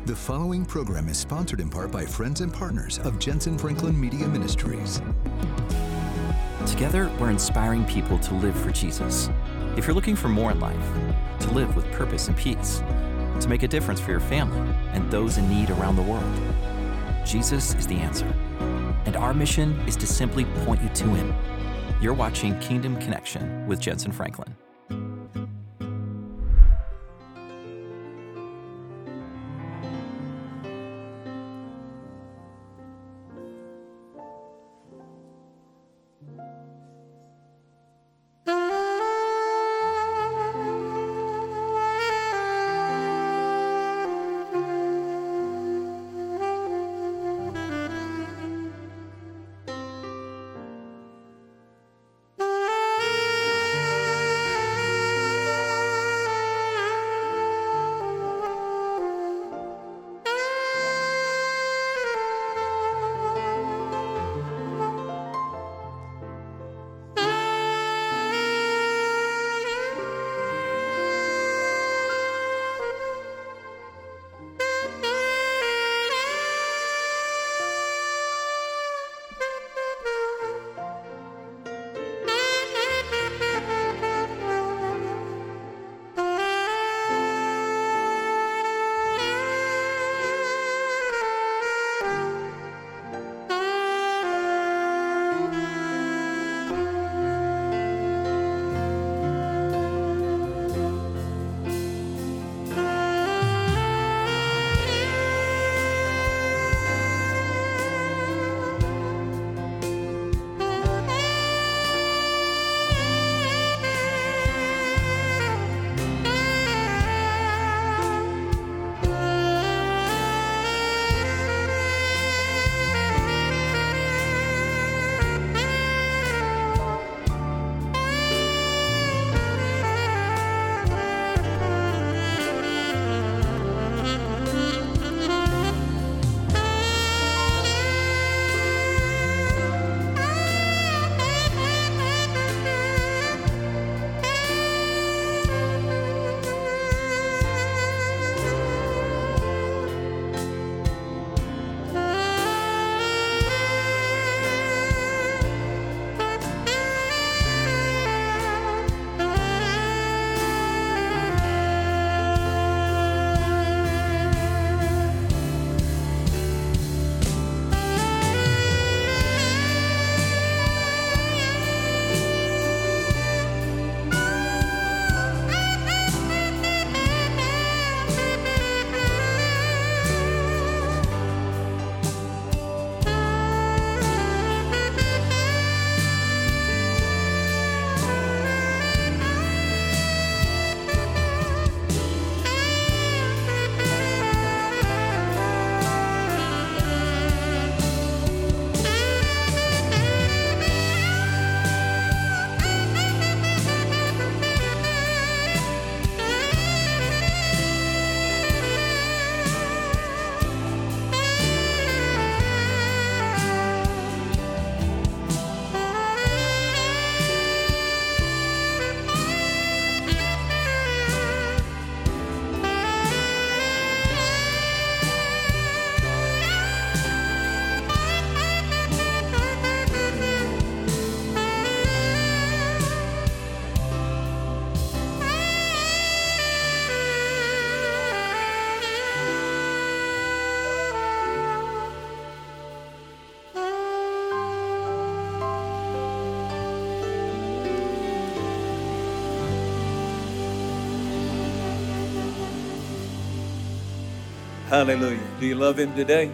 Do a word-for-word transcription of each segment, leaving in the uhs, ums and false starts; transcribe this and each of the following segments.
The following program is sponsored in part by friends and partners of Jensen Franklin Media Ministries. Together, we're inspiring people to live for Jesus. If you're looking for more in life, to live with purpose and peace, to make a difference for your family and those in need around the world, Jesus is the answer. And our mission is to simply point you to Him. You're watching Kingdom Connection with Jensen Franklin. Hallelujah. Do you love Him today?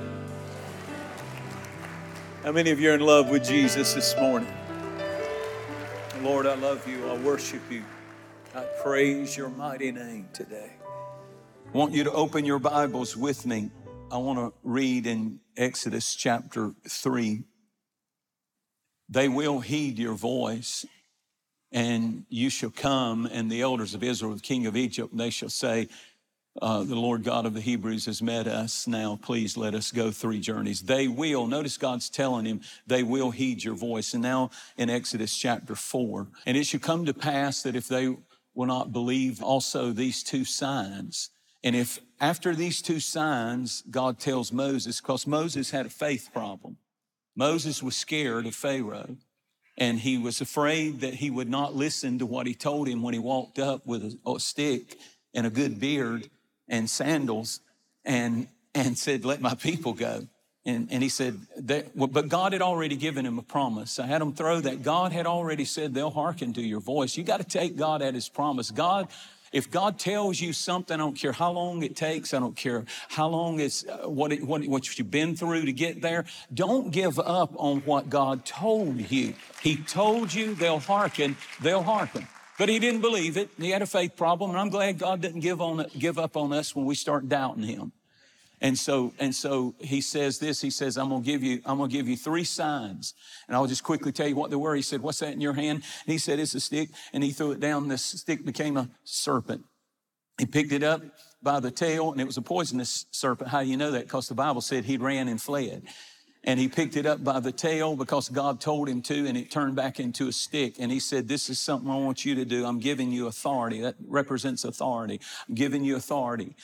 How many of you are in love with Jesus this morning? Lord, I love you. I worship you. I praise your mighty name today. I want you to open your Bibles with me. I want to read in Exodus chapter three. They will heed your voice, and you shall come, and the elders of Israel, the king of Egypt, they shall say, Uh, the Lord God of the Hebrews has met us. Now, please let us go three journeys. They will, notice God's telling him, they will heed your voice. And now in Exodus chapter four, and it shall come to pass that if they will not believe also these two signs, And if after these two signs, God tells Moses, because Moses had a faith problem. Moses was scared of Pharaoh, and he was afraid that he would not listen to what he told him when he walked up with a, a stick and a good beard and sandals and, and said, let my people go. And, and he said, that, well, but God had already given him a promise. I had him throw that. God had already said they'll hearken to your voice. You got to take God at his promise. God, if God tells you something, I don't care how long it takes. I don't care how long it's, uh, what, it, what, what you've been through to get there. Don't give up on what God told you. He told you they'll hearken, they'll hearken. But he didn't believe it. He had a faith problem. And I'm glad God didn't give, on, give up on us when we start doubting him. And so, and so he says this, he says, I'm going to give you, I'm going to give you three signs. And I'll just quickly tell you what they were. He said, what's that in your hand? And he said, it's a stick. And he threw it down. This stick became a serpent. He picked it up by the tail, and it was a poisonous serpent. How do you know that? Because the Bible said he ran and fled. And he picked it up by the tail because God told him to, and it turned back into a stick. And he said, this is something I want you to do. I'm giving you authority. That represents authority. I'm giving you authority.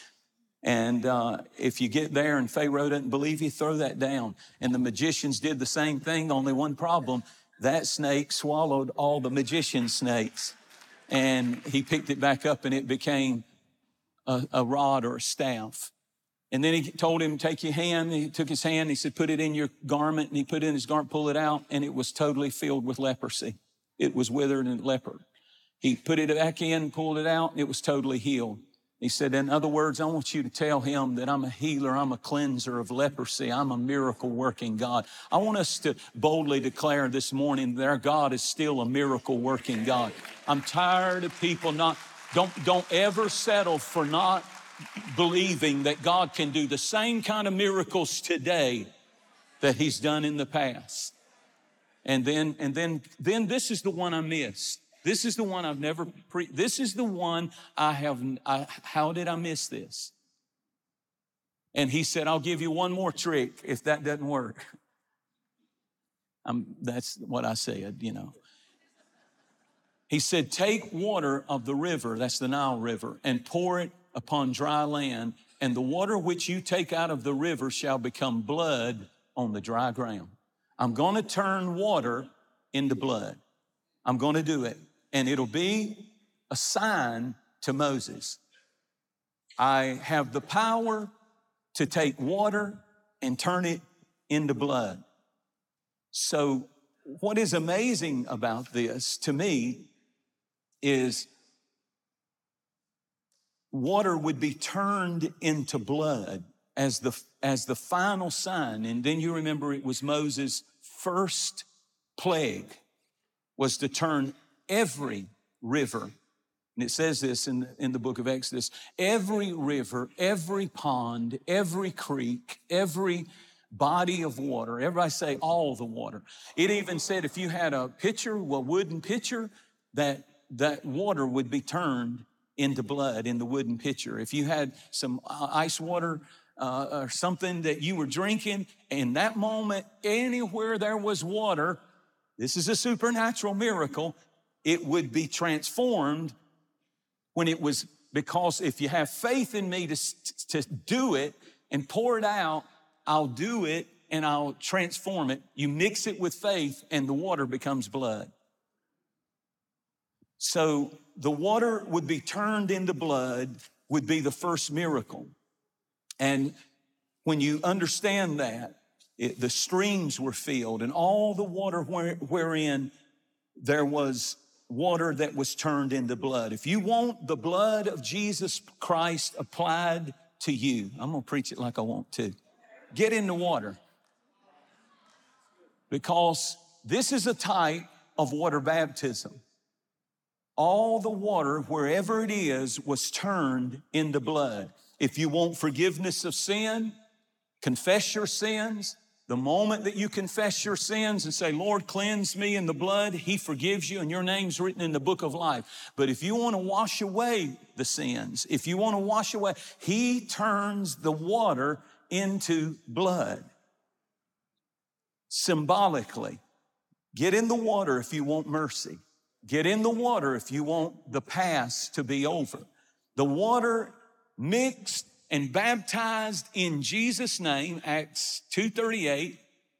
And uh, if you get there and Pharaoh doesn't believe you, throw that down. And the magicians did the same thing, only one problem. That snake swallowed all the magician snakes. And he picked it back up, and it became a, a rod or a staff. And then he told him, take your hand. He took his hand. He said, put it in your garment. And he put it in his garment, pull it out, and it was totally filled with leprosy. It was withered and leper. He put it back in, pulled it out, and it was totally healed. He said, in other words, I want you to tell him that I'm a healer, I'm a cleanser of leprosy, I'm a miracle-working God. I want us to boldly declare this morning that our God is still a miracle-working God. I'm tired of people not, don't, don't ever settle for not believing that God can do the same kind of miracles today that he's done in the past. And then, and then, then this is the one I missed. This is the one I've never pre- this is the one I have, I, how did I miss this? And he said, I'll give you one more trick if that doesn't work. I'm, that's what I said, you know. He said, take water of the river, that's the Nile River, and pour it upon dry land, and the water which you take out of the river shall become blood on the dry ground. I'm going to turn water into blood. I'm going to do it. And it'll be a sign to Moses. I have the power to take water and turn it into blood. So what is amazing about this to me is water would be turned into blood as the, as the final sign. And then you remember it was Moses' first plague was to turn every river, and it says this in the, in the book of Exodus, every river, every pond, every creek, every body of water, everybody say all the water. It even said if you had a pitcher, a wooden pitcher, that, that water would be turned into blood in the wooden pitcher. If you had some ice water uh, or something that you were drinking, in that moment, anywhere there was water, this is a supernatural miracle, it would be transformed when it was, because if you have faith in me to, to do it and pour it out, I'll do it and I'll transform it. You mix it with faith and the water becomes blood. So the water would be turned into blood would be the first miracle. And when you understand that, it, the streams were filled and all the water where, wherein there was water that was turned into blood. If you want the blood of Jesus Christ applied to you, I'm going to preach it like I want to. Get in the water. Because this is a type of water baptism. All the water, wherever it is, was turned into blood. If you want forgiveness of sin, confess your sins. The moment that you confess your sins and say, Lord, cleanse me in the blood, he forgives you and your name's written in the book of life. But if you want to wash away the sins, if you want to wash away, he turns the water into blood. Symbolically, get in the water if you want mercy. Get in the water if you want the past to be over. The water mixed and baptized in Jesus' name, Acts two thirty-eight.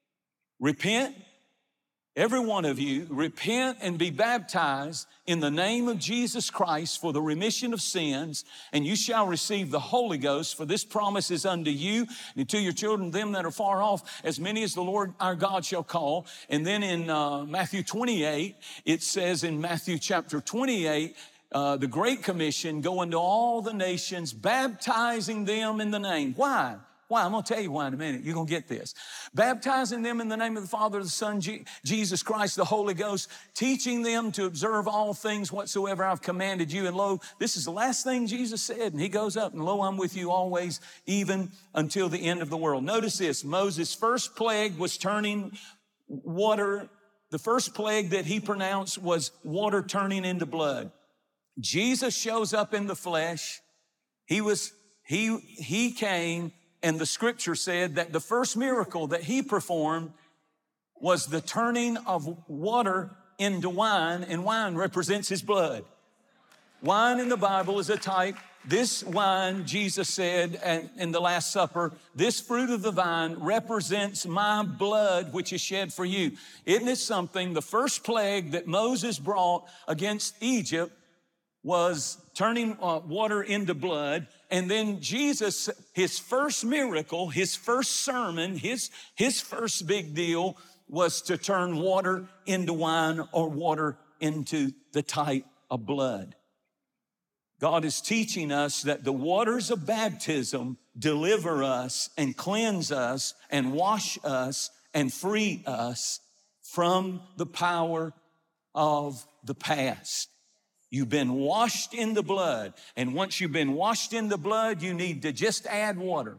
Repent, every one of you, repent and be baptized in the name of Jesus Christ for the remission of sins, and you shall receive the Holy Ghost, for this promise is unto you and to your children, them that are far off, as many as the Lord our God shall call. And then in uh, Matthew twenty-eight, it says in Matthew chapter twenty-eight, Uh, the Great Commission, go into all the nations, baptizing them in the name. Why? Why? I'm going to tell you why in a minute. You're going to get this. Baptizing them in the name of the Father, the Son, G- Jesus Christ, the Holy Ghost, teaching them to observe all things whatsoever I've commanded you. And lo, this is the last thing Jesus said. And he goes up, and lo, I'm with you always, even until the end of the world. Notice this. Moses' first plague was turning water. The first plague that he pronounced was water turning into blood. Jesus shows up in the flesh. He was, he, he came, and the scripture said that the first miracle that he performed was the turning of water into wine, and wine represents his blood. Wine in the Bible is a type. This wine, Jesus said in the Last Supper, this fruit of the vine represents my blood, which is shed for you. Isn't it something? The first plague that Moses brought against Egypt was turning uh, water into blood. And then Jesus, his first miracle, his first sermon, his, his first big deal was to turn water into wine or water into the type of blood. God is teaching us that the waters of baptism deliver us and cleanse us and wash us and free us from the power of the past. You've been washed in the blood. And once you've been washed in the blood, you need to just add water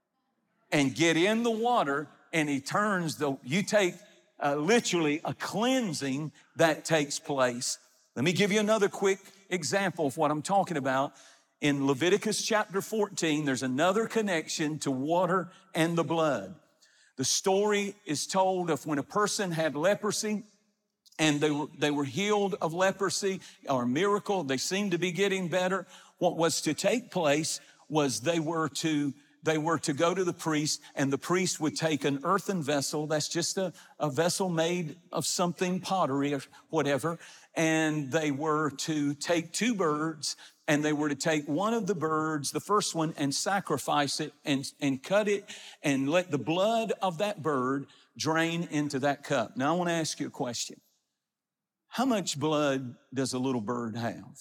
and get in the water, and he turns the, you take uh, literally a cleansing that takes place. Let me give you another quick example of what I'm talking about. In Leviticus chapter fourteen, there's another connection to water and the blood. The story is told of when a person had leprosy, and they were, they were healed of leprosy, or a miracle. They seemed to be getting better. What was to take place was they were to, they were to go to the priest, and the priest would take an earthen vessel. That's just a, a vessel made of something, pottery or whatever. And they were to take two birds, and they were to take one of the birds, the first one, and sacrifice it and, and cut it and let the blood of that bird drain into that cup. Now, I want to ask you a question. How much blood does a little bird have?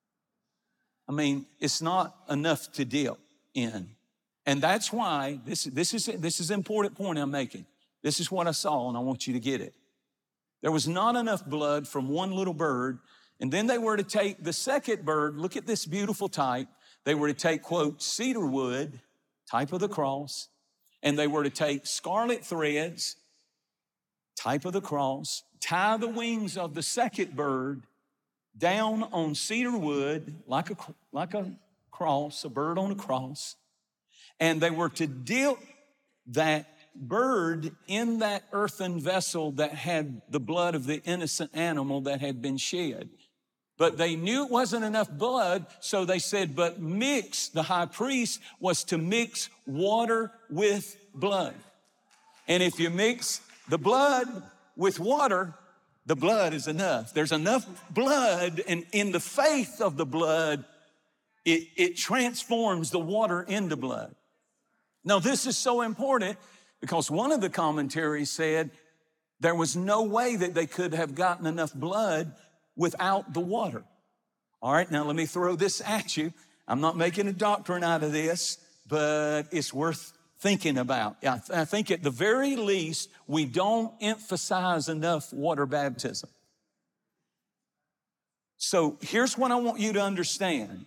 I mean, it's not enough to dip in. And that's why, this, this is, this is an important point I'm making. This is what I saw, and I want you to get it. There was not enough blood from one little bird, and then they were to take the second bird. Look at this beautiful type. They were to take, quote, cedar wood, type of the cross, and they were to take scarlet threads, type of the cross, tie the wings of the second bird down on cedar wood like a, like a cross, a bird on a cross. And they were to dip that bird in that earthen vessel that had the blood of the innocent animal that had been shed. But they knew it wasn't enough blood, so they said, but mix, the high priest was to mix water with blood. And if you mix the blood with water, the blood is enough. There's enough blood, and in the faith of the blood, it, it transforms the water into blood. Now, this is so important because one of the commentaries said there was no way that they could have gotten enough blood without the water. All right, now let me throw this at you. I'm not making a doctrine out of this, but it's worth thinking about. I, th- I think at the very least, we don't emphasize enough water baptism. So here's what I want you to understand.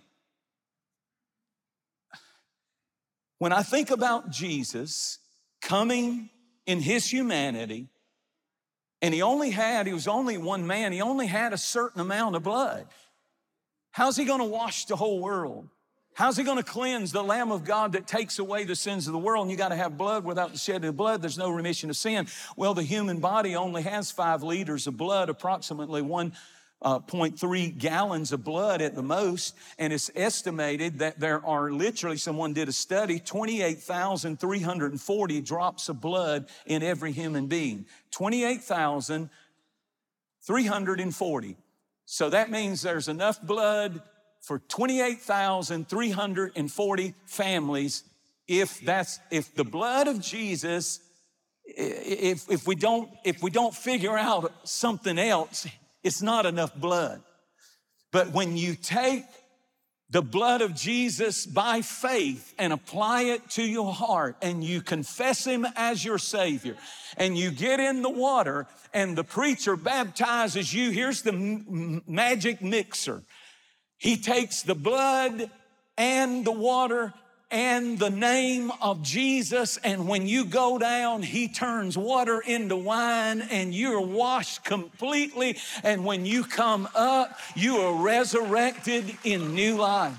When I think about Jesus coming in his humanity, and he only had, he was only one man, he only had a certain amount of blood. How's he going to wash the whole world? How's he going to cleanse the Lamb of God that takes away the sins of the world? And you got to have blood. Without the shedding of blood, there's no remission of sin. Well, the human body only has five liters of blood, approximately one uh, zero point three gallons of blood at the most. And it's estimated that there are literally, someone did a study, twenty-eight thousand three hundred forty drops of blood in every human being. twenty-eight thousand three hundred forty. So that means there's enough blood for twenty-eight thousand three hundred forty families. If that's, if the blood of Jesus, if, if we don't, if we don't figure out something else, it's not enough blood. But when you take the blood of Jesus by faith and apply it to your heart, and you confess Him as your Savior, and you get in the water and the preacher baptizes you, here's the m- magic mixer. He takes the blood and the water and the name of Jesus, and when you go down, He turns water into wine, and you're washed completely, and when you come up, you are resurrected in new life.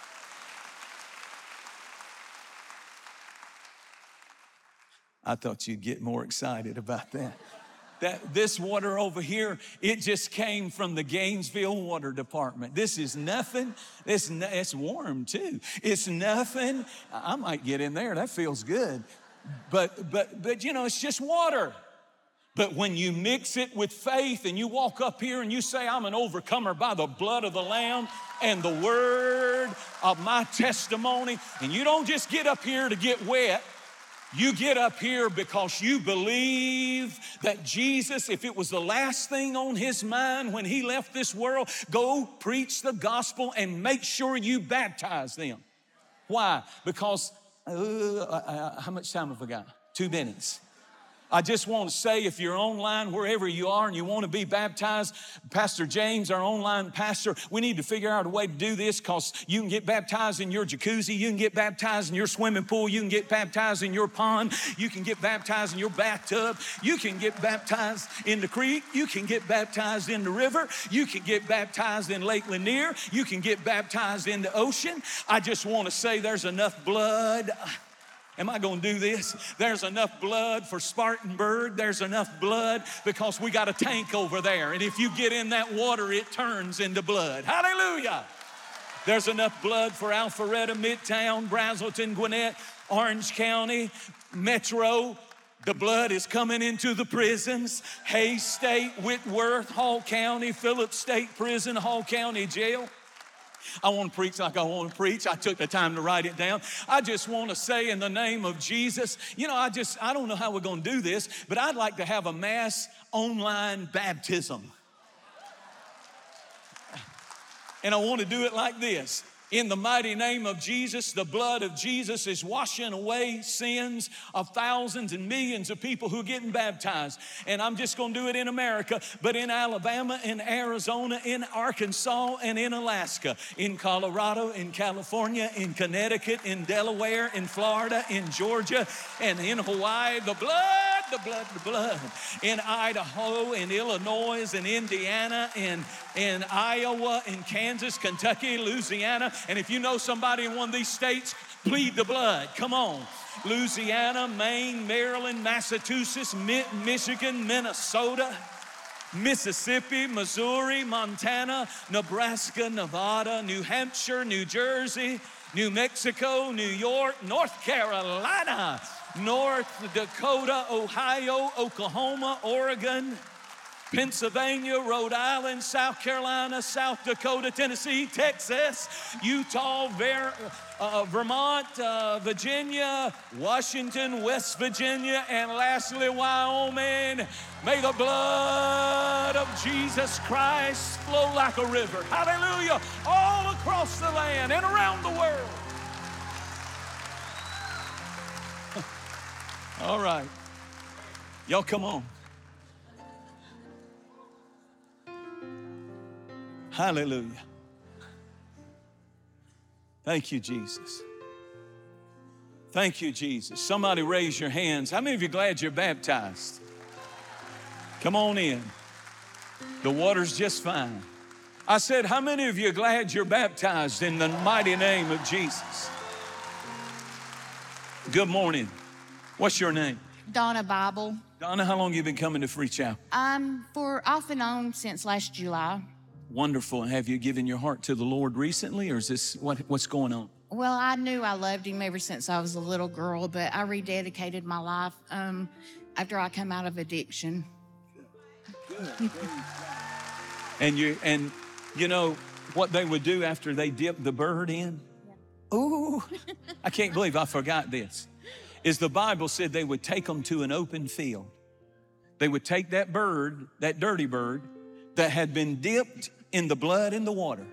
I thought you'd get more excited about that. That this water over here, it just came from the Gainesville Water Department. This is nothing. It's, it's warm too. It's nothing. I might get in there. That feels good. But, but, but you know, it's just water. But when you mix it with faith and you walk up here and you say, I'm an overcomer by the blood of the Lamb and the word of my testimony, and you don't just get up here to get wet. You get up here because you believe that Jesus, if it was the last thing on His mind when He left this world, go preach the gospel and make sure you baptize them. Why? Because, uh, uh, how much time have I got? Two minutes. I just want to say, if you're online, wherever you are, and you want to be baptized, Pastor James, our online pastor, we need to figure out a way to do this, because you can get baptized in your jacuzzi, you can get baptized in your swimming pool, you can get baptized in your pond, you can get baptized in your bathtub, you can get baptized in the creek, you can get baptized in the river, you can get baptized in Lake Lanier, you can get baptized in the ocean. I just want to say there's enough blood. Am I going to do this? There's enough blood for Spartanburg. There's enough blood because we got a tank over there. And if you get in that water, it turns into blood. Hallelujah. There's enough blood for Alpharetta, Midtown, Brazelton, Gwinnett, Orange County, Metro. The blood is coming into the prisons. Hayes State, Whitworth, Hall County, Phillips State Prison, Hall County Jail. I want to preach like I want to preach. I took the time to write it down. I just want to say, in the name of Jesus, you know, I just, I don't know how we're going to do this, but I'd like to have a mass online baptism. And I want to do it like this. In the mighty name of Jesus, the blood of Jesus is washing away sins of thousands and millions of people who are getting baptized. And I'm just going to do it in America, but in Alabama, in Arizona, in Arkansas, and in Alaska, in Colorado, in California, in Connecticut, in Delaware, in Florida, in Georgia, and in Hawaii. The blood, the blood, the blood. In Idaho, in Illinois, in Indiana, in, in Iowa, in Kansas, Kentucky, Louisiana. And if you know somebody in one of these states, plead the blood. Come on. Louisiana, Maine, Maryland, Massachusetts, Michigan, Minnesota, Mississippi, Missouri, Montana, Nebraska, Nevada, New Hampshire, New Jersey, New Mexico, New York, North Carolina, North Dakota, Ohio, Oklahoma, Oregon, Pennsylvania, Rhode Island, South Carolina, South Dakota, Tennessee, Texas, Utah, Ver, uh, Vermont, uh, Virginia, Washington, West Virginia, and lastly, Wyoming. May the blood of Jesus Christ flow like a river. Hallelujah. All across the land and around the world. All right. Y'all come on. Hallelujah. Thank you, Jesus. Thank you, Jesus. Somebody raise your hands. How many of you are glad you're baptized? Come on in. The water's just fine. I said, how many of you are glad you're baptized in the mighty name of Jesus? Good morning. What's your name? Donna Bible. Donna, how long have you been coming to Free Chapel? Um, for off and on since last July. Wonderful. Have you given your heart to the Lord recently, or is this what, what's going on? Well, I knew I loved him ever since I was a little girl, but I rededicated my life um, after I come out of addiction. Good. and you and you know what they would do after they dipped the bird in? Yeah. Ooh, I can't believe I forgot this. Is the Bible said they would take them to an open field. They would take that bird, that dirty bird, that had been dipped in the blood in the water,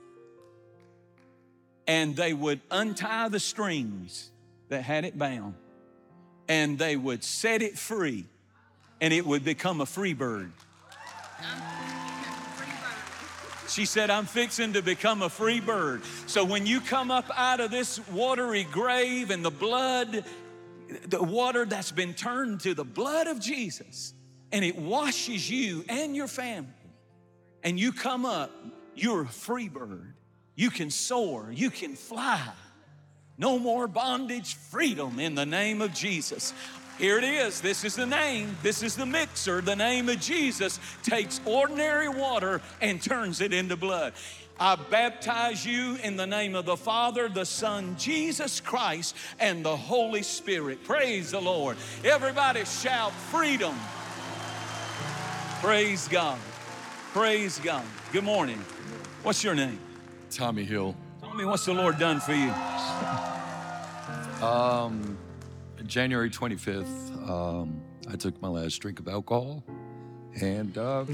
and they would untie the strings that had it bound, and they would set it free, and it would become a free bird. She said, I'm fixing to become a free bird. So when you come up out of this watery grave and the blood, the water that's been turned to the blood of Jesus, and it washes you and your family, and you come up, you're a free bird. You can soar, you can fly. No more bondage, freedom in the name of Jesus. Here it is. This is the name. This is the mixer. The name of Jesus takes ordinary water and turns it into blood. I baptize you in the name of the Father, the Son, Jesus Christ, and the Holy Spirit. Praise the Lord. Everybody shout freedom. Praise God. Praise God. Good morning. What's your name? Tommy Hill. Tommy, what's the Lord done for you? Um, January twenty-fifth, um, I took my last drink of alcohol, and uh,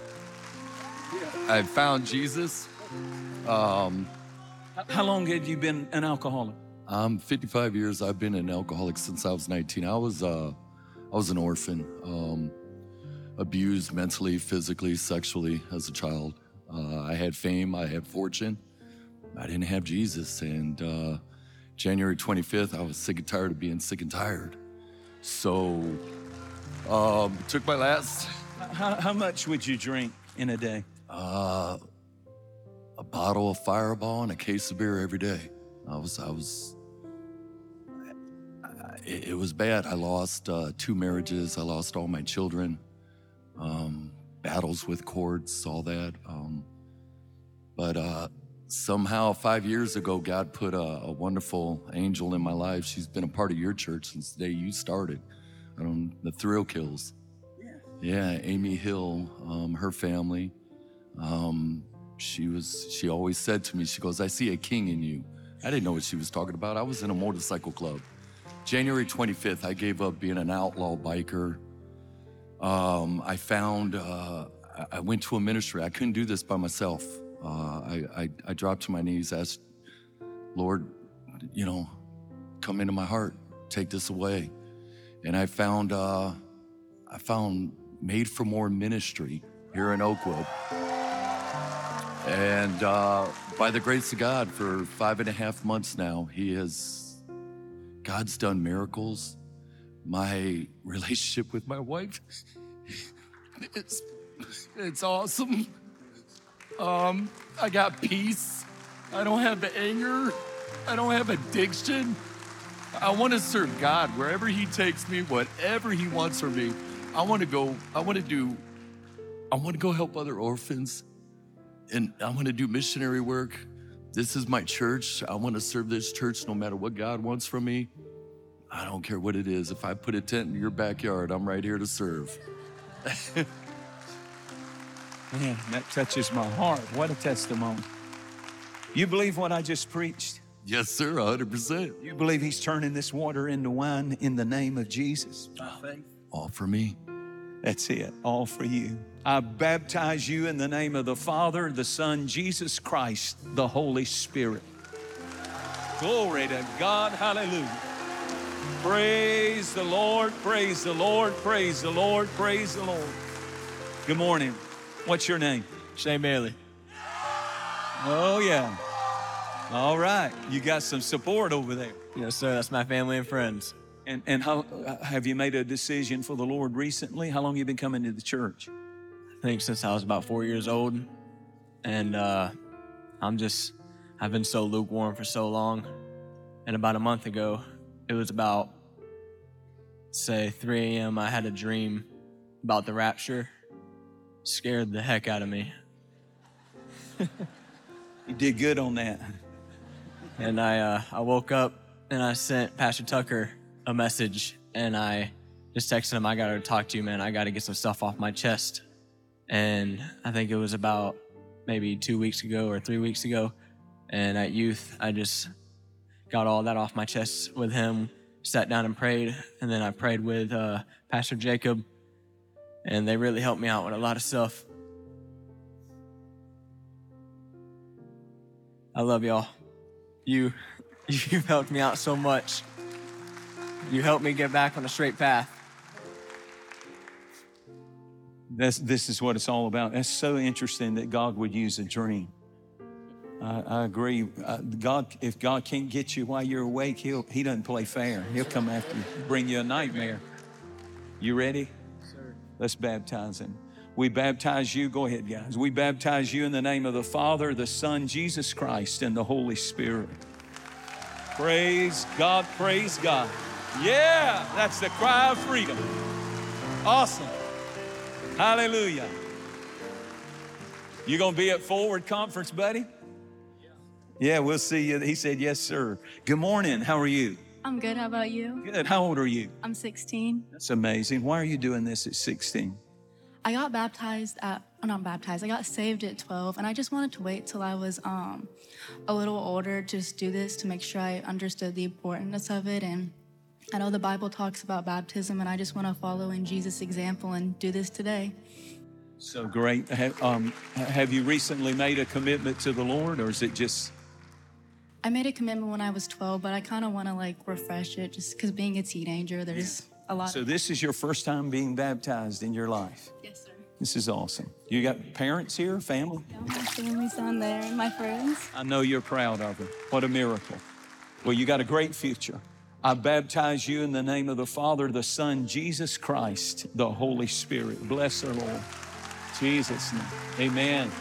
I found Jesus. Um, How long had you been an alcoholic? I'm fifty-five years. I've been an alcoholic since I was nineteen. I was, uh, I was an orphan, um, abused mentally, physically, sexually as a child. Uh, I had fame. I had fortune. I didn't have Jesus, and uh, January twenty-fifth, I was sick and tired of being sick and tired. So, um, took my last... How, how much would you drink in a day? Uh, a bottle of Fireball and a case of beer every day. I was, I was... I, it, it was bad. I lost uh, two marriages. I lost all my children. Um, battles with courts, all that. Um, but... Uh, Somehow, five years ago, God put a, a wonderful angel in my life. She's been a part of your church since the day you started. I don't, the Thrill Kills. Yeah, yeah Amy Hill, um, her family. Um, she was. She always said to me, she goes, I see a king in you. I didn't know what she was talking about. I was in a motorcycle club. January twenty-fifth, I gave up being an outlaw biker. Um, I found, uh, I went to a ministry. I couldn't do this by myself. Uh, I, I, I dropped to my knees, asked, Lord, you know, come into my heart, take this away. And I found, uh, I found Made for More ministry here in Oakwood. And uh, by the grace of God, for five and a half months now, he has, God's done miracles. My relationship with my wife, it's, it's awesome. Um, I got peace. I don't have the anger. I don't have addiction. I want to serve God wherever he takes me, whatever he wants from me. I want to go, I want to do, I want to go help other orphans. And I want to do missionary work. This is my church. I want to serve this church no matter what God wants from me. I don't care what it is. If I put a tent in your backyard, I'm right here to serve. Man, that touches my heart. What a testimony. You believe what I just preached? Yes, sir, one hundred percent. You believe he's turning this water into wine in the name of Jesus? All for me. That's it, all for you. I baptize you in the name of the Father, the Son, Jesus Christ, the Holy Spirit. Glory to God, hallelujah. Praise the Lord, praise the Lord, praise the Lord, praise the Lord. Good morning. What's your name? Shane Bailey. Oh, yeah. All right. You got some support over there. Yes, sir. That's my family and friends. And and how have you made a decision for the Lord recently? How long have you been coming to the church? I think since I was about four years old. And uh, I'm just, I've been so lukewarm for so long. And about a month ago, it was about, say, three a.m., I had a dream about the rapture. Scared the heck out of me. You did good on that. And I, uh, I woke up and I sent Pastor Tucker a message, and I just texted him, I got to talk to you, man. I got to get some stuff off my chest. And I think it was about maybe two weeks ago or three weeks ago. And at youth, I just got all that off my chest with him, sat down and prayed. And then I prayed with uh, Pastor Jacob, and they really helped me out with a lot of stuff. I love y'all. You, you've helped me out so much. You helped me get back on a straight path. That's, this is what it's all about. That's so interesting that God would use a dream. I, I agree. Uh, God, if God can't get you while you're awake, he'll, he doesn't play fair. He'll come after you, bring you a nightmare. You ready? Sir. Let's baptize him. We baptize you. Go ahead, guys. We baptize you in the name of the Father, the Son, Jesus Christ, and the Holy Spirit. Praise God. Praise God. Yeah, that's the cry of freedom. Awesome. Hallelujah. You gonna be at Forward Conference, buddy? Yeah, we'll see you. He said, yes, sir. Good morning. How are you? I'm good. How about you? Good. How old are you? I'm sixteen. That's amazing. Why are you doing this at sixteen? I got baptized at, oh, not baptized, I got saved at twelve, and I just wanted to wait till I was um, a little older to just do this to make sure I understood the importance of it. And I know the Bible talks about baptism, and I just want to follow in Jesus' example and do this today. So great. Have, um, have you recently made a commitment to the Lord, or is it just... I made a commitment when I was twelve, but I kind of want to like refresh it just because being a teenager, there's a lot. So of this is your first time being baptized in your life? Yes, sir. This is awesome. You got parents here, family? Yeah, my family's down there and my friends. I know you're proud of them. What a miracle. Well, you got a great future. I baptize you in the name of the Father, the Son, Jesus Christ, the Holy Spirit. Bless her, Lord. Jesus' name. Amen.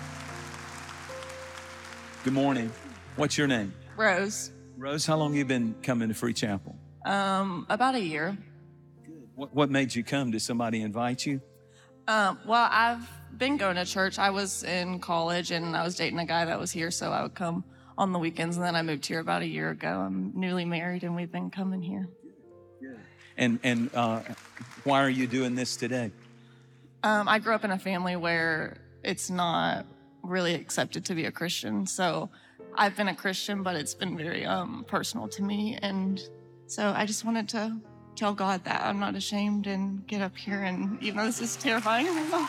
Good morning. What's your name? Rose. Rose, how long have you been coming to Free Chapel? Um, about a year. Good. What, what made you come? Did somebody invite you? Um, well, I've been going to church. I was in college and I was dating a guy that was here, so I would come on the weekends. And then I moved here about a year ago. I'm newly married and we've been coming here. Good. Good. And, and uh, why are you doing this today? Um, I grew up in a family where it's not really accepted to be a Christian. So I've been a Christian, but it's been very um, personal to me. And so I just wanted to tell God that I'm not ashamed and get up here. And even though this is terrifying,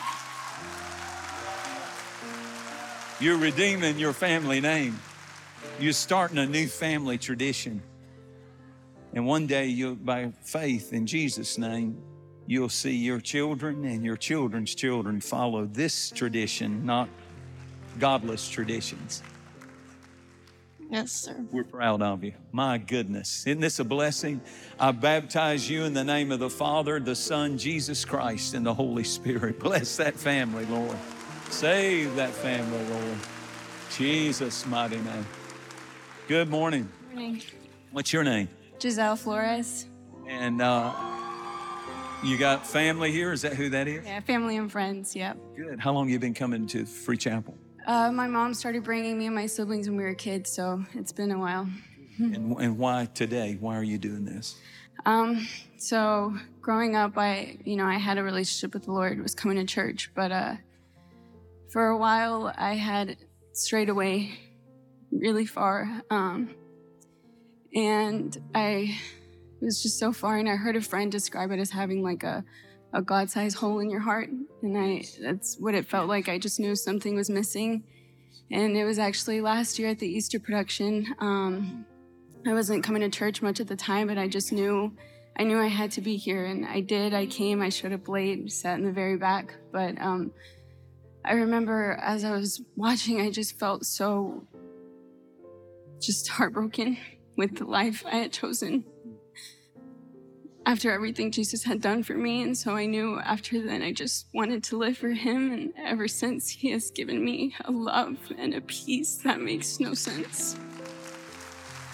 you're redeeming your family name. You're starting a new family tradition. And one day, you'll, by faith in Jesus' name, you'll see your children and your children's children follow this tradition, not godless traditions. Yes, sir. We're proud of you. My goodness. Isn't this a blessing? I baptize you in the name of the Father, the Son, Jesus Christ, and the Holy Spirit. Bless that family, Lord. Save that family, Lord. Jesus' mighty name. Good morning. Good morning. What's your name? Giselle Flores. And uh, you got family here? Is that who that is? Yeah, family and friends, yep. Good. How long have you been coming to Free Chapel? Uh, my mom started bringing me and my siblings when we were kids, so it's been a while. and, and why today? Why are you doing this? Um, so growing up, I, you know, I had a relationship with the Lord, was coming to church, but uh, for a while I had strayed away really far. Um, and I it was just so far, and I heard a friend describe it as having like a, a God-sized hole in your heart. And I that's what it felt like. I just knew something was missing. And it was actually last year at the Easter production. Um, I wasn't coming to church much at the time, but I just knew, I knew I had to be here. And I did, I came, I showed up late, sat in the very back. But um, I remember as I was watching, I just felt so just heartbroken with the life I had chosen after everything Jesus had done for me. And so I knew after then I just wanted to live for him. And ever since, he has given me a love and a peace that makes no sense.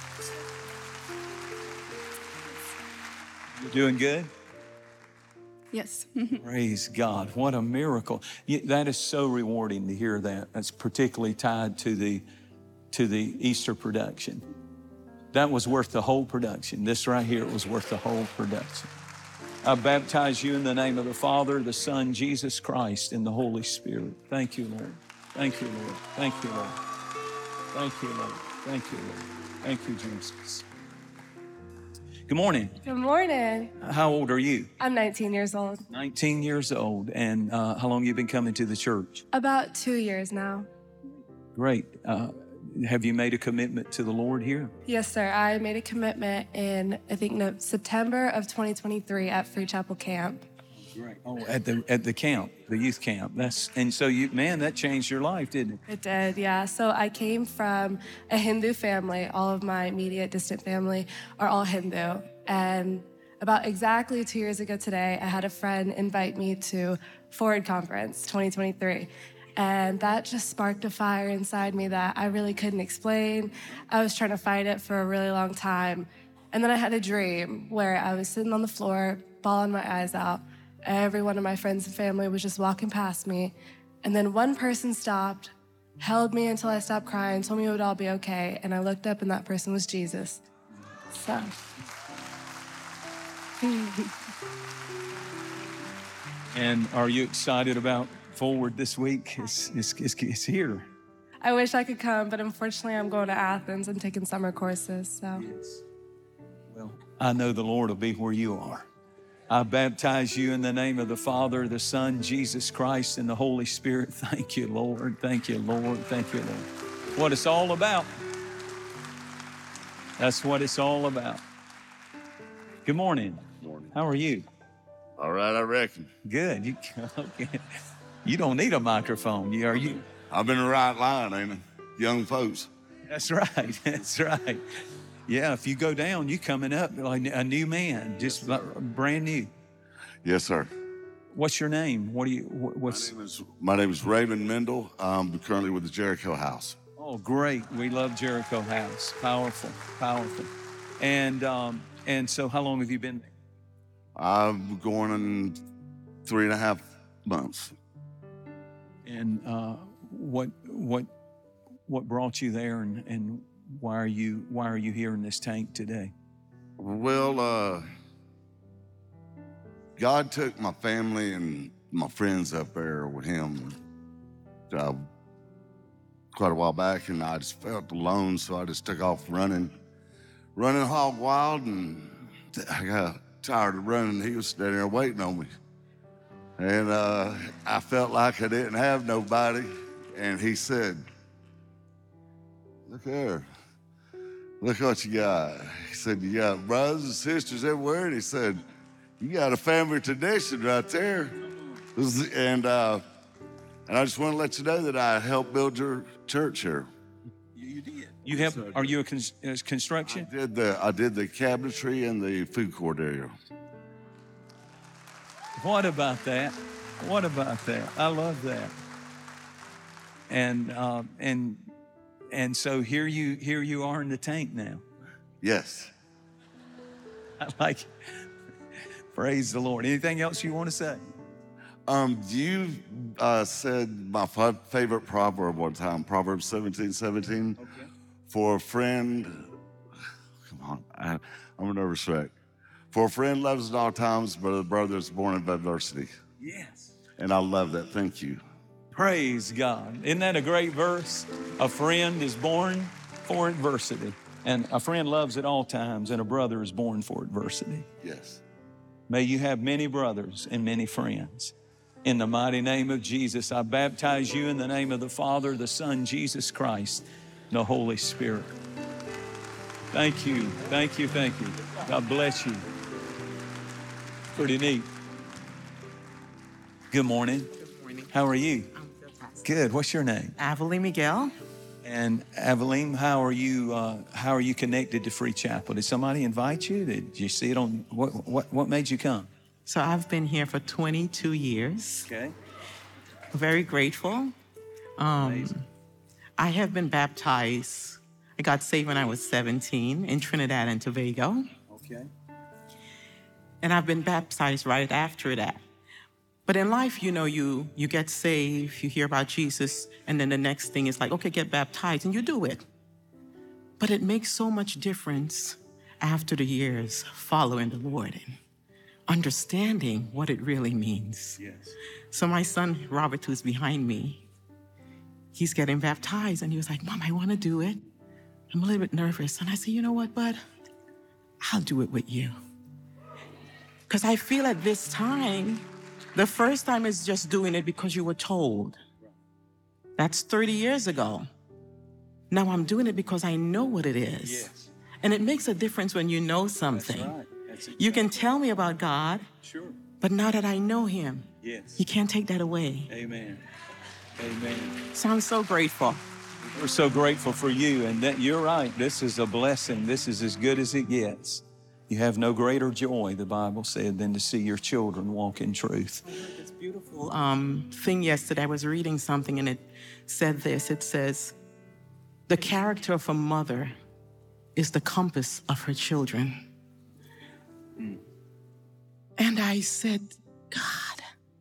You doing good? Yes. Praise God. What a miracle. You- That is so rewarding to hear that. That's particularly tied to the, to the Easter production. That was worth the whole production. This right here was worth the whole production. I baptize you in the name of the Father, the Son, Jesus Christ, and the Holy Spirit. Thank you, Lord. Thank you, Lord. Thank you, Lord. Thank you, Lord. Thank you, Lord. Thank you, Jesus. Good morning. Good morning. How old are you? I'm nineteen years old. nineteen years old. And uh, how long have you been coming to the church? About two years now. Great. Uh, have you made a commitment to the Lord here? Yes, sir. I made a commitment in, I think, no, September of twenty twenty-three at Free Chapel Camp. Right. Oh, at the at the camp, the youth camp. That's and so you, man, that changed your life, didn't it? It did, yeah. So I came from a Hindu family. All of my immediate, distant family are all Hindu. And about exactly two years ago today, I had a friend invite me to Forward Conference twenty twenty-three. And that just sparked a fire inside me that I really couldn't explain. I was trying to fight it for a really long time. And then I had a dream where I was sitting on the floor, bawling my eyes out. Every one of my friends and family was just walking past me. And then one person stopped, held me until I stopped crying, told me it would all be okay. And I looked up and that person was Jesus. So. And are you excited about Forward this week? It's, it's, it's, it's here. I wish I could come, but unfortunately I'm going to Athens. I'm taking summer courses, so. Yes. Well, I know the Lord will be where you are. I baptize you in the name of the Father, the Son, Jesus Christ, and the Holy Spirit. Thank you, Lord. Thank you, Lord. Thank you, Lord. What it's all about. That's what it's all about. Good morning. Morning. How are you? All right, I reckon. Good. You, okay. You don't need a microphone. You, are you? I'm in the right line, ain't I? Young folks. That's right. That's right. Yeah, if you go down, you coming up like a new man, just like brand new. Yes, sir. What's your name? What do you? What's? My name is, my name is Raymond Mendel. I'm currently with the Jericho House. Oh, great! We love Jericho House. Powerful, powerful. And um, and so, how long have you been there? I'm going in three and a half months. And uh, what what what brought you there, and, and why are you why are you here in this tank today? Well, uh, God took my family and my friends up there with him uh, quite a while back, and I just felt alone, so I just took off running, running hog wild, and I got tired of running. He was standing there waiting on me. And uh, I felt like I didn't have nobody. And he said, look here, look what you got. He said, you got brothers and sisters everywhere. And he said, you got a family tradition right there. And, uh, and I just want to let you know that I helped build your church here. You did. You have? Are you a con- construction? I did the I did the cabinetry and the food court area. What about that? What about that? I love that. And um, and and so here you here you are in the tank now. Yes. I like it. Praise the Lord. Anything else you want to say? Um, you uh, said my f- favorite proverb one time, Proverbs seventeen seventeen. Okay. For a friend, come on, I, I'm a nervous wreck. For a friend loves at all times, but a brother is born of adversity. Yes. And I love that. Thank you. Praise God. Isn't that a great verse? A friend is born for adversity. And a friend loves at all times, and a brother is born for adversity. Yes. May you have many brothers and many friends. In the mighty name of Jesus, I baptize you in the name of the Father, the Son, Jesus Christ, and the Holy Spirit. Thank you, thank you, thank you. God bless you. Pretty neat. Good morning. Good morning. How are you? I'm fantastic. Good. What's your name? Aveline Miguel. And Aveline, how are you? Uh, how are you connected to Free Chapel? Did somebody invite you? Did you see it on? What? What? What made you come? So I've been here for twenty-two years. Okay. Very grateful. Um, I have been baptized. I got saved when I was seventeen in Trinidad and Tobago. Okay. And I've been baptized right after that But in life, you know, you, you get saved, you hear about Jesus, and then the next thing is like, okay, get baptized, and you do it. But it makes so much difference after the years following the Lord and understanding what it really means. Yes. So my son, Robert, who's behind me, he's getting baptized, and he was like, Mom, I want to do it. I'm a little bit nervous. And I said, you know what, bud? I'll do it with you. Because I feel at this time, the first time is just doing it because you were told. That's thirty years ago. Now I'm doing it because I know what it is. Yes. And it makes a difference when you know something. That's right. That's exactly. You can tell me about God, Sure. but now that I know him, Yes. you can't take that away. Amen. Amen. So I'm so grateful. We're so grateful for you, and that you're right. This is a blessing. This is as good as it gets. You have no greater joy, the Bible said, than to see your children walk in truth. This beautiful um, thing yesterday, I was reading something, and it said this. It says, the character of a mother is the compass of her children. Mm. And I said, God,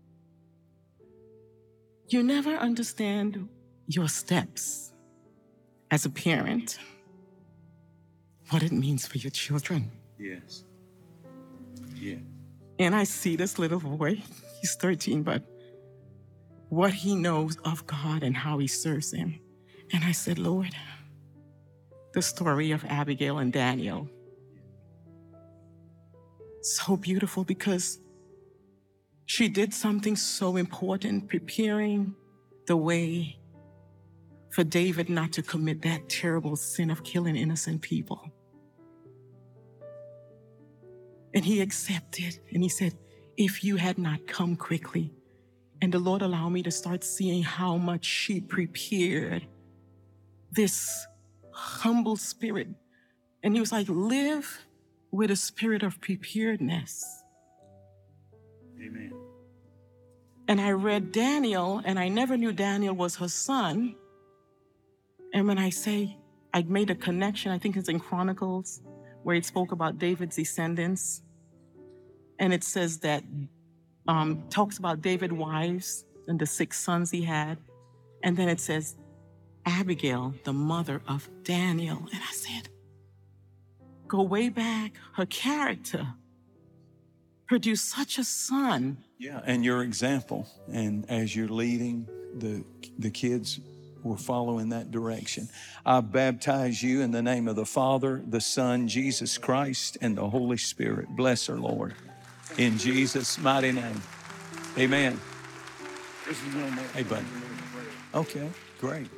you never understand your steps as a parent, what it means for your children. Yes. Yeah. And I see this little boy, he's thirteen, but what he knows of God and how he serves him. And I said, Lord, the story of Abigail and Daniel, so beautiful because she did something so important, preparing the way for David not to commit that terrible sin of killing innocent people. And he accepted, and he said, if you had not come quickly, and the Lord allowed me to start seeing how much she prepared this humble spirit. And he was like, live with a spirit of preparedness. Amen. And I read Daniel, and I never knew Daniel was her son. And when I say, I made a connection, I think it's in Chronicles, where it spoke about David's descendants. And it says that, um, talks about David's wives and the six sons he had. And then it says, Abigail, the mother of Daniel. And I said, go way back, her character produced such a son. Yeah, and your example. And as you're leading, the the kids were following that direction. I baptize you in the name of the Father, the Son, Jesus Christ, and the Holy Spirit. Bless her, Lord. In Jesus' mighty name. Amen. Hey, buddy. Okay, great.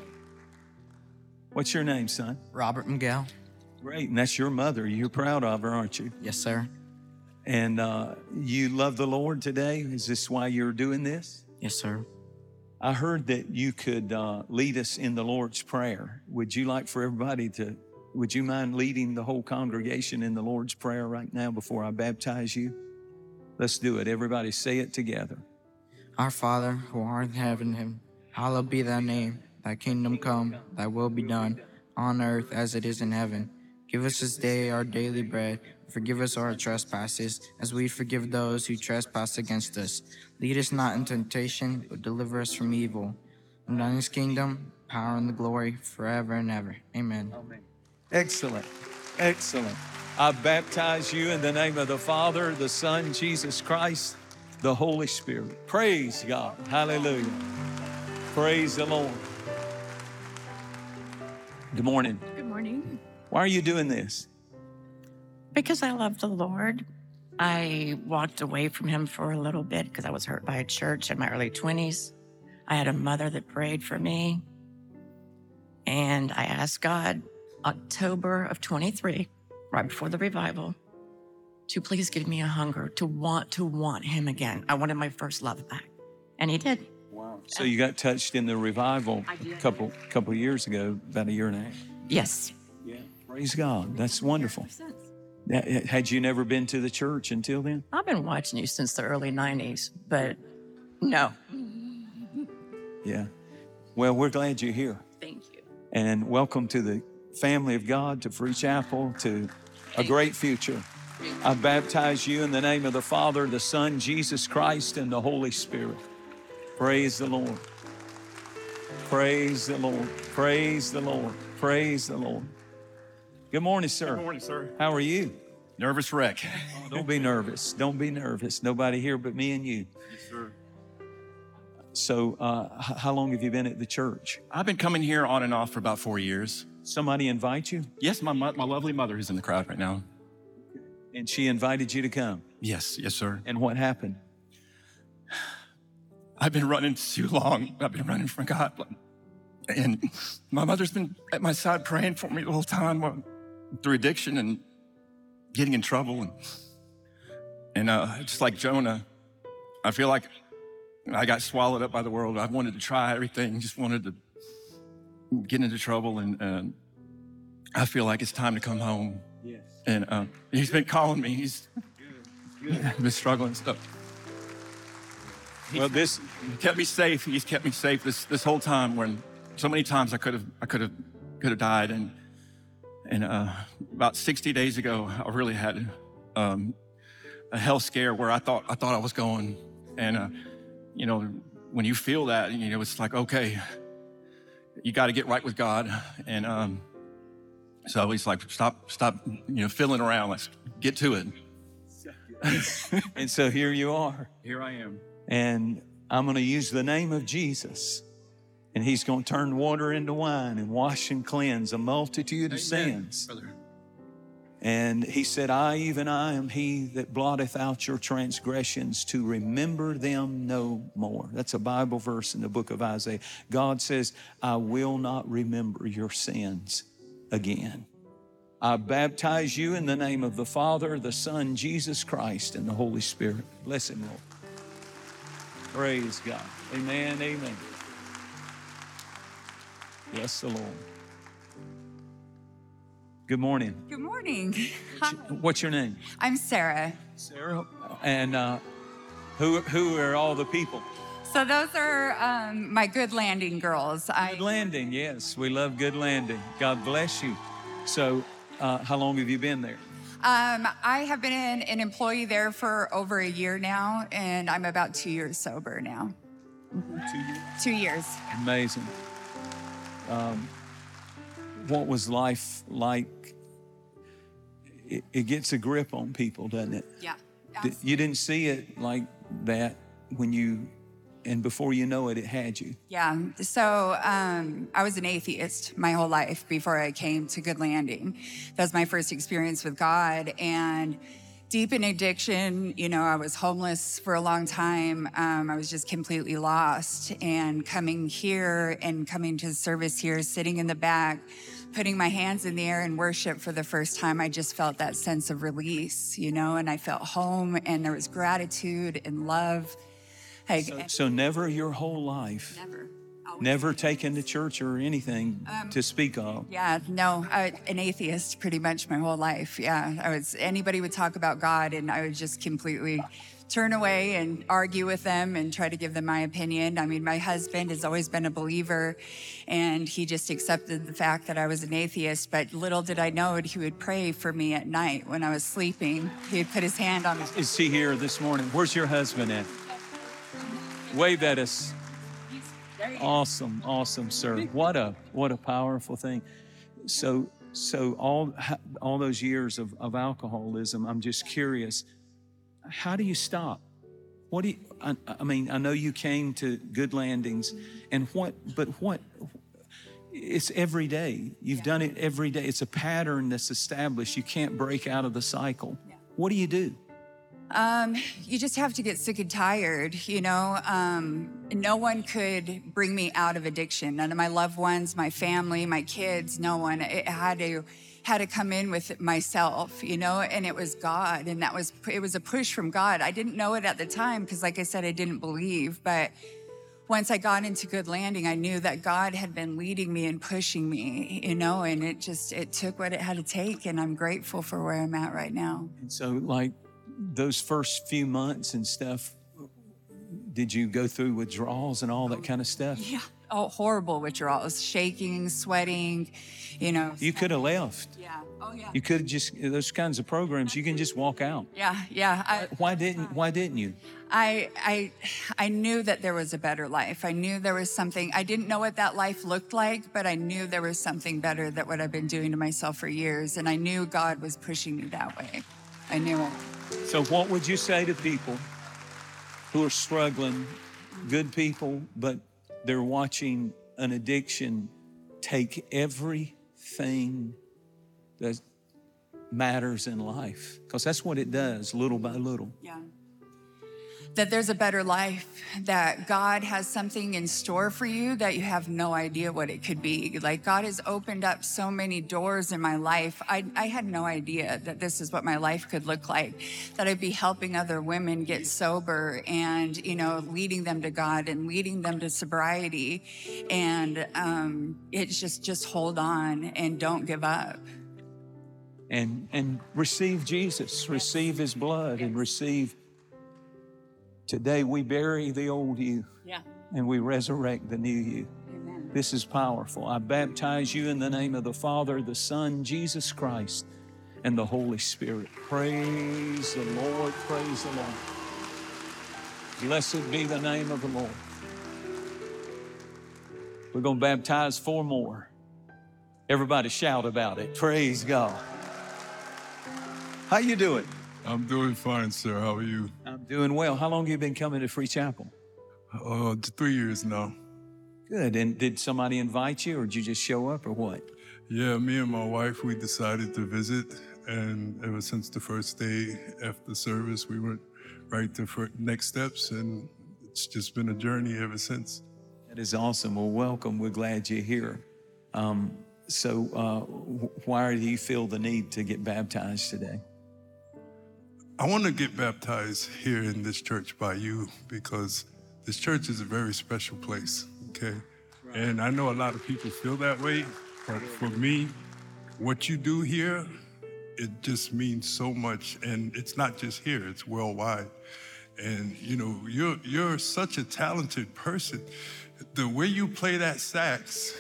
What's your name, son? Robert Miguel. Great, and that's your mother. You're proud of her, aren't you? Yes, sir. And uh, you love the Lord today? Is this why you're doing this? Yes, sir. I heard that you could uh, lead us in the Lord's Prayer. Would you like for everybody to, would you mind leading the whole congregation in the Lord's Prayer right now before I baptize you? Let's do it. Everybody say it together. Our Father, who art in heaven, hallowed be thy name. Thy kingdom come, thy will be done, on earth as it is in heaven. Give us this day our daily bread. Forgive us our trespasses, as we forgive those who trespass against us. Lead us not into temptation, but deliver us from evil. And thine is kingdom, power, and the glory, forever and ever. Amen. Amen. Excellent. Excellent. I baptize you in the name of the Father, the Son, Jesus Christ, the Holy Spirit. Praise God. Hallelujah. Praise the Lord. Good morning. Good morning. Why are you doing this? Because I love the Lord. I walked away from him for a little bit because I was hurt by a church in my early twenties. I had a mother that prayed for me. And I asked God, October of twenty-three, right before the revival, to please give me a hunger to want to want him again. I wanted my first love back. And he did. Wow. So you got touched in the revival a couple, couple of years ago, about a year and a half? Yes. Yeah. Praise God. That's wonderful. Had you never been to the church until then? I've been watching you since the early nineties, but no. Yeah. Well, we're glad you're here. Thank you. And welcome to the family of God, to Free Chapel, to a great future. I baptize you in the name of the Father, the Son, Jesus Christ, and the Holy Spirit. Praise the Lord. Praise the Lord. Praise the Lord. Praise the Lord. Good morning, sir. Good morning, sir. How are you? Nervous wreck. Oh, don't be nervous. Don't be nervous. Nobody here but me and you. Yes, sir. So, uh, h- how long have you been at the church? I've been coming here on and off for about four years. Somebody invite you? Yes, my mo- my lovely mother is in the crowd right now. And she invited you to come? Yes, yes, sir. And what happened? I've been running too long. I've been running from God. And my mother's been at my side praying for me the whole time uh, through addiction and getting in trouble. And, and uh, just like Jonah, I feel like I got swallowed up by the world. I wanted to try everything, just wanted to get into trouble. And uh, I feel like it's time to come home. Yes. And uh, he's been calling me. He's been struggling stuff. Well, this kept me safe. He's kept me safe this this whole time. When so many times I could have I could have could have died. And and uh, about sixty days ago, I really had um, a health scare where I thought I thought I was going. And uh, you know, when you feel that, you know, it's like, okay, you got to get right with God. And um, so he's like, stop stop, you know, fiddling around. Let's get to it. And so here you are. Here I am. And I'm going to use the name of Jesus. And he's going to turn water into wine and wash and cleanse a multitude of Amen, sins. brother. And he said, I, even I, am he that blotteth out your transgressions to remember them no more. That's a Bible verse in the book of Isaiah. God says, I will not remember your sins again. I baptize you in the name of the Father, the Son, Jesus Christ, and the Holy Spirit. Bless him, Lord. Praise God. Amen, amen. Bless the Lord. Good morning. Good morning. Hi. What's your name? I'm Sarah. Sarah. And uh, who who are all the people? So those are um, my Good Landing girls. Good I, Landing, yes. We love Good Landing. God bless you. So uh, how long have you been there? um, I have been an, an employee there for over a year now, and I'm about two years sober now. Two years. Two years. Amazing. Um, what was life like? It, it gets a grip on people, doesn't it? Yeah. Th- You didn't see it like that when you, and before you know it, it had you. Yeah. So um, I was an atheist my whole life before I came to Good Landing. That was my first experience with God. And deep in addiction, you know, I was homeless for a long time. Um, I was just completely lost. And coming here and coming to service here, sitting in the back, putting my hands in the air in worship for the first time, I just felt that sense of release, you know, and I felt home, and there was gratitude and love. Like, So, so never your whole life, never. never taken to church or anything Um, to speak of. Yeah, no, I, an atheist pretty much my whole life. Yeah, I was. Anybody would talk about God, and I would just completely turn away and argue with them and try to give them my opinion. I mean, my husband has always been a believer, and he just accepted the fact that I was an atheist. But little did I know it, he would pray for me at night when I was sleeping. He'd put his hand on. Is he here this morning? Where's your husband at? Wave at us. Awesome, awesome, sir. What a what a powerful thing. So so all all those years of, of alcoholism, I'm just curious, how do you stop? What do you, I, I mean, I know you came to Good Landings, and what, but what, it's every day. You've done it every day. It's a pattern that's established. You can't break out of the cycle. What do you do? Um, you just have to get sick and tired, you know. Um, no one could bring me out of addiction. None of my loved ones, my family, my kids, no one. It had to had to come in with it myself, you know, and it was God, and that was it was a push from God. I didn't know it at the time because, like I said, I didn't believe, but once I got into Good Landing, I knew that God had been leading me and pushing me, you know, and it just it took what it had to take, and I'm grateful for where I'm at right now. And so, like, those first few months and stuff, did you go through withdrawals and all that kind of stuff? Yeah. oh, horrible withdrawals, shaking, sweating, you know. You could have left. Yeah. Oh, yeah. You could have just, those kinds of programs, you can just walk out. Yeah, yeah. I, Why didn't, why didn't you? I, I, I knew that there was a better life. I knew there was something, I didn't know what that life looked like, but I knew there was something better than what I've been doing to myself for years. And I knew God was pushing me that way. I knew it. So what would you say to people who are struggling, good people, but they're watching an addiction take everything that matters in life? Because that's what it does, little by little. Yeah. That there's a better life, that God has something in store for you that you have no idea what it could be. Like, God has opened up so many doors in my life. I, I had no idea that this is what my life could look like, that I'd be helping other women get sober and, you know, leading them to God and leading them to sobriety. And um, it's just, just hold on and don't give up. And, and receive Jesus, receive his blood, and receive. Today we bury the old you, yeah, and we resurrect the new you. Amen. This is powerful. I baptize you in the name of the Father, the Son, Jesus Christ, and the Holy Spirit. Praise the Lord, praise the Lord. Blessed be the name of the Lord. We're going to baptize four more. Everybody shout about it. Praise God. How you doing? I'm doing fine, sir. How are you? I'm doing well. How long have you been coming to Free Chapel? Uh, three years now. Good. And did somebody invite you, or did you just show up, or what? Yeah, me and my wife, we decided to visit. And ever since the first day after service, we went right to fir- next steps. And it's just been a journey ever since. That is awesome. Well, welcome. We're glad you're here. Um, so uh, why do you feel the need to get baptized today? I want to get baptized here in this church by you because this church is a very special place, okay? Right. And I know a lot of people feel that way, but for me, what you do here, it just means so much. And it's not just here, it's worldwide. And you know, you're, you're such a talented person. The way you play that sax,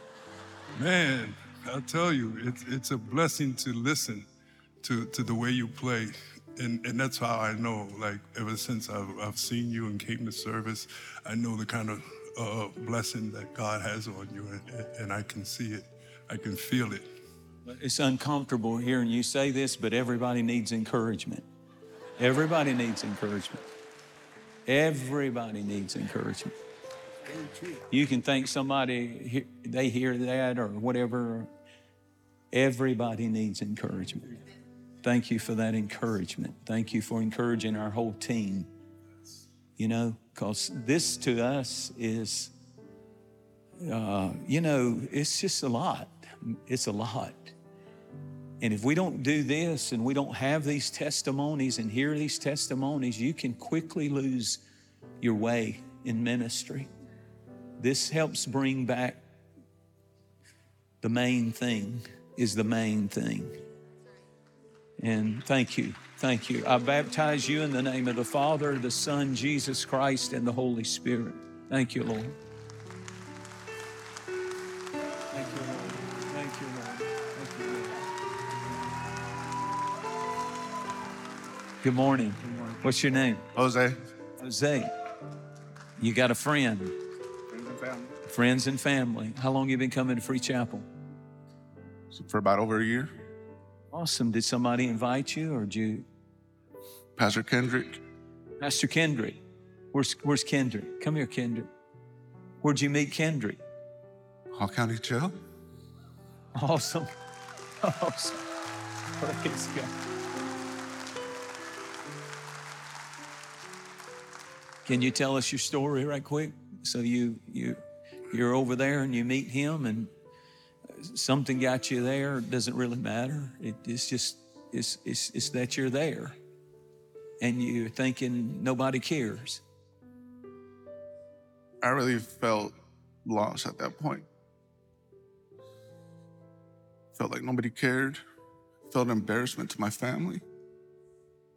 man, I'll tell you, it's, it's a blessing to listen to, to the way you play. And, and that's how I know, like, ever since I've, I've seen you and came to service, I know the kind of uh, blessing that God has on you, and, and I can see it. I can feel it. It's uncomfortable hearing you say this, but everybody needs encouragement. Everybody needs encouragement. Everybody needs encouragement. You can think somebody, they hear that or whatever. Everybody needs encouragement. Thank you for that encouragement. Thank you for encouraging our whole team. You know, because this to us is, uh, you know, it's just a lot. It's a lot. And if we don't do this and we don't have these testimonies and hear these testimonies, you can quickly lose your way in ministry. This helps bring back the main thing is the main thing. And thank you, thank you. I baptize you in the name of the Father, the Son, Jesus Christ, and the Holy Spirit. Thank you, Lord. Thank you, Lord. Thank you, Lord. Thank you, Lord. Good morning. Good morning. What's your name? Jose. Jose. You got a friend. Friends and family. Friends and family. How long you been coming to Free Chapel? For about over a year. Awesome. Did somebody invite you, or did you? Pastor Kendrick. Pastor Kendrick. Where's, where's Kendrick? Come here, Kendrick. Where'd you meet Kendrick? Hall County Jail. Awesome. Awesome. Praise God. Can you tell us your story right quick? So you, you, you're over there and you meet him and something got you there. It doesn't really matter. It, it's just, it's, it's, it's that you're there and you're thinking nobody cares. I really felt lost at that point. Felt like nobody cared. Felt embarrassment to my family.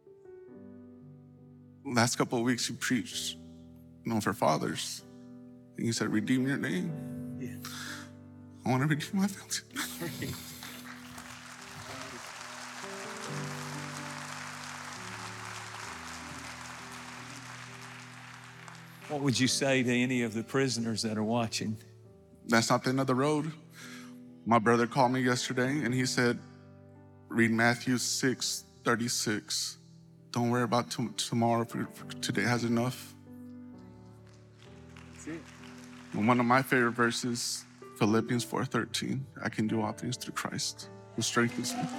Last couple of weeks, he preached, you know, for fathers. And he said, redeem your name. Yeah. I want to redeem my family. What would you say to any of the prisoners that are watching? That's not the end of the road. My brother called me yesterday and he said, read Matthew six thirty-six. Don't worry about t- tomorrow, for, for today has enough. That's it. And one of my favorite verses, Philippians four thirteen. I can do all things through Christ who strengthens me.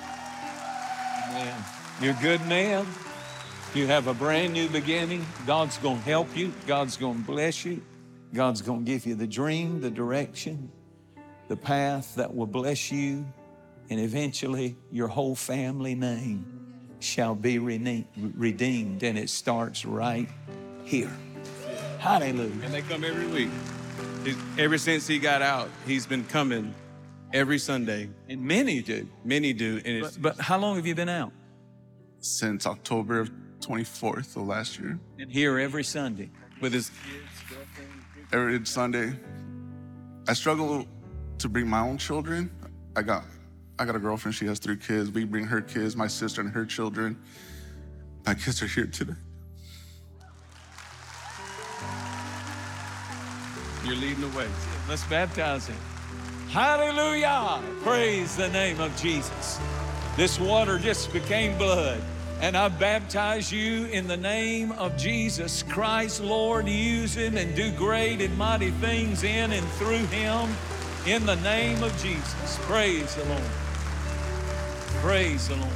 Man, you're a good man. You have a brand new beginning. God's going to help you. God's going to bless you. God's going to give you the dream, the direction, the path that will bless you. And eventually your whole family name shall be rene- redeemed. And it starts right here. Hallelujah. And they come every week. He's, ever since he got out, he's been coming every Sunday. And many do. Many do. And it's, But, but how long have you been out? Since October of twenty-fourth of last year. And here every Sunday. With his every Sunday. I struggle to bring my own children. I got I got a girlfriend, she has three kids. We bring her kids, my sister and her children. My kids are here today. You're leading the way. Let's baptize him. Hallelujah. Praise the name of Jesus. This water just became blood. And I baptize you in the name of Jesus Christ. Lord, use him and do great and mighty things in and through him. In the name of Jesus. Praise the Lord. Praise the Lord.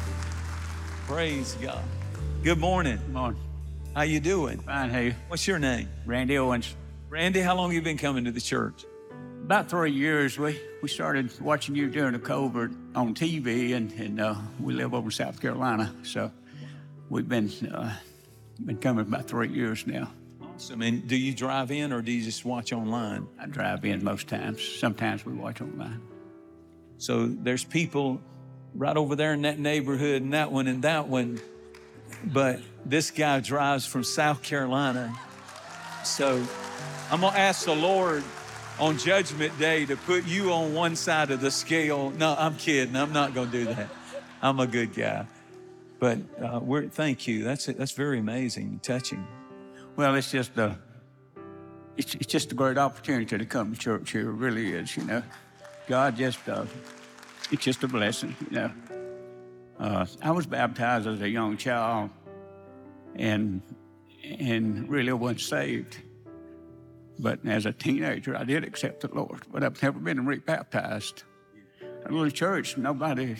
Praise God. Good morning. Good morning. How you doing? Fine, how you? What's your name? Randy Owens. Randy, how long have you been coming to the church? About three years. We we started watching you during the COVID on T V, and, and uh, we live over in South Carolina. So we've been uh, been coming about three years now. Awesome. And do you drive in or do you just watch online? I drive in most times. Sometimes we watch online. So there's people right over there in that neighborhood and that one and that one. But this guy drives from South Carolina. So I'm going to ask the Lord on Judgment Day to put you on one side of the scale. No, I'm kidding. I'm not going to do that. I'm a good guy. But uh, we're, thank you. That's that's very amazing, touching. Well, it's just a, it's, it's just a great opportunity to come to church here. It really is, you know. God just, uh, it's just a blessing, you know. Uh, I was baptized as a young child and and really wasn't saved. But as a teenager, I did accept the Lord, but I've never been rebaptized. A little church, nobody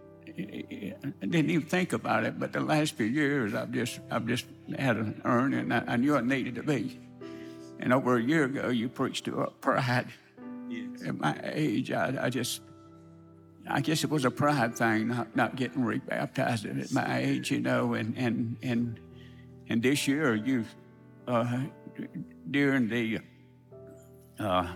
didn't even think about it. But the last few years, I've just, I've just had an urn, and I, I knew I needed to be. And over a year ago, you preached to a pride. Yes. At my age, I, I just, I guess it was a pride thing, not, not getting rebaptized at my age, you know. And and and and this year, you. Uh, during the, uh,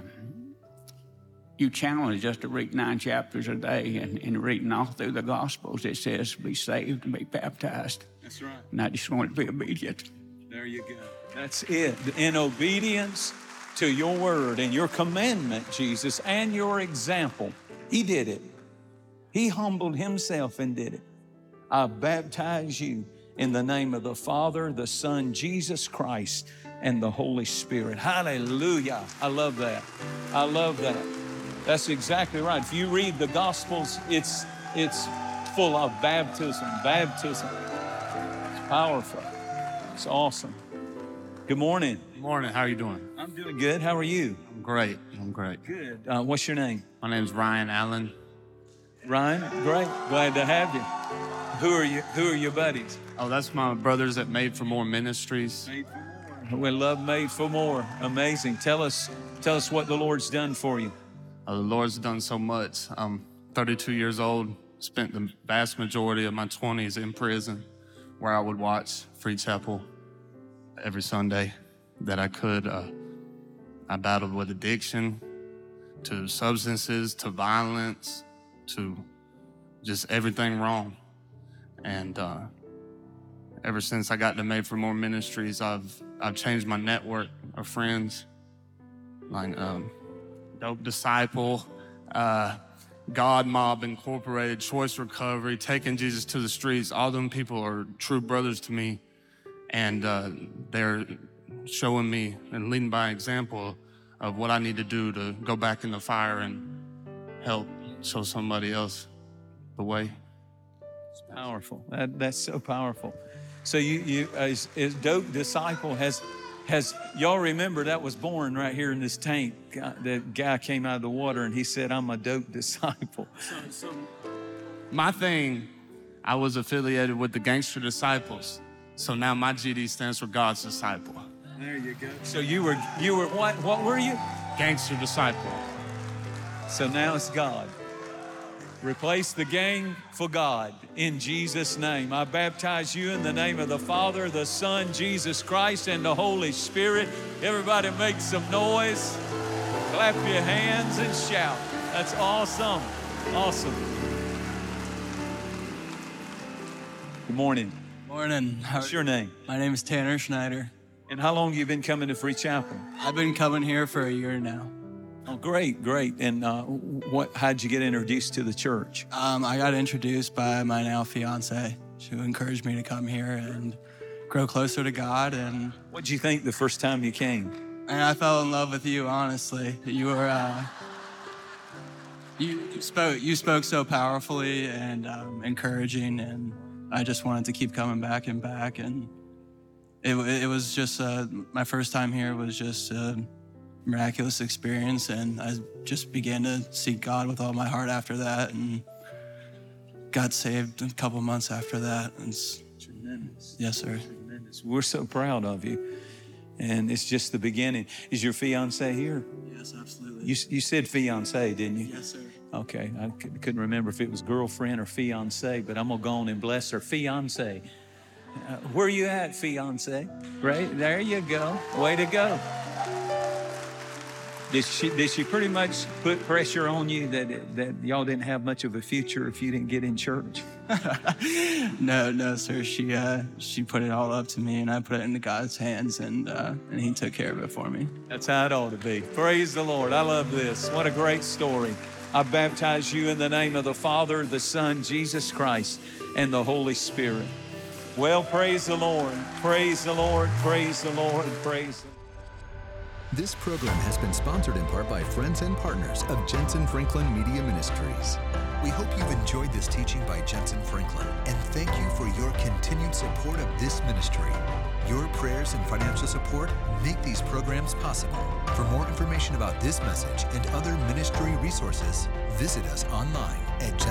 you challenged us to read nine chapters a day, and, and reading all through the Gospels, it says be saved and be baptized. That's right. And I just wanted to be obedient. There you go. That's it. In obedience to your word and your commandment, Jesus, and your example. He did it. He humbled himself and did it. I baptize you in the name of the Father, the Son, Jesus Christ, and the Holy Spirit. Hallelujah. I love that. I love that. That's exactly right. If you read the Gospels, it's, it's full of baptism, baptism. It's powerful. It's awesome. Good morning. Good morning. How are you doing? I'm doing good. How are you? I'm great. I'm great. Good. Uh, what's your name? My name's Ryan Allen. Ryan, great. Glad to have you. Who are you? Who are your buddies? Oh, that's my brothers at Made for More Ministries. Made for More. We love Made for More. Amazing. Tell us, tell us what the Lord's done for you. Uh, the Lord's done so much. I'm thirty-two years old. Spent the vast majority of my twenties in prison, where I would watch Free Chapel every Sunday that I could. Uh, I battled with addiction, to substances, to violence, to just everything wrong. And uh, ever since I got to Made for More Ministries, I've I've changed my network of friends, like um, Dope Disciple, uh, God Mob Incorporated, Choice Recovery, Taking Jesus to the Streets. All them people are true brothers to me, and uh, they're showing me and leading by example of what I need to do to go back in the fire and help show somebody else the way. It's powerful. That, that's so powerful. So you, you as, as Dope Disciple has, has, y'all remember that was born right here in this tank. That guy came out of the water and he said, I'm a Dope Disciple. So, so my thing, I was affiliated with the Gangster Disciples. So now my G D stands for God's Disciple. There you go. So you were, you were what, what were you? Gangster Disciple. So now it's God. Replace the gang for God in Jesus' name. I baptize you in the name of the Father, the Son, Jesus Christ, and the Holy Spirit. Everybody make some noise. Clap your hands and shout. That's awesome. Awesome. Good morning. Morning. What's your name? My name is Tanner Schneider. And how long have you been coming to Free Chapel? I've been coming here for a year now. Oh, great, great. And uh, what? How'd you get introduced to the church? Um, I got introduced by my now fiance. She encouraged me to come here and grow closer to God. And what'd you think the first time you came? And I fell in love with you, honestly. You were, uh, you spoke, you spoke so powerfully and um, encouraging, and I just wanted to keep coming back and back. And it, it was just uh, my first time here was just a miraculous experience, and I just began to seek God with all my heart after that, and got saved a couple months after that. And tremendous. Yes, sir. Tremendous. We're so proud of you, and it's just the beginning. Is your fiance here? Yes, absolutely. You you said fiance, didn't you? Yes, sir. Okay, I couldn't remember if it was girlfriend or fiance, but I'm gonna go on and bless her. Fiance. Uh, where you at, fiance? Right there you go. Way to go. Did she, did she pretty much put pressure on you that that y'all didn't have much of a future if you didn't get in church? No, no, sir. She uh, she put it all up to me, and I put it into God's hands, and uh, and He took care of it for me. That's how it ought to be. Praise the Lord. I love this. What a great story. I baptize you in the name of the Father, the Son, Jesus Christ, and the Holy Spirit. Well, praise the Lord. Praise the Lord. Praise the Lord. Praise the Lord. This program has been sponsored in part by friends and partners of Jensen Franklin Media Ministries. We hope you've enjoyed this teaching by Jensen Franklin, and thank you for your continued support of this ministry. Your prayers and financial support make these programs possible. For more information about this message and other ministry resources, visit us online at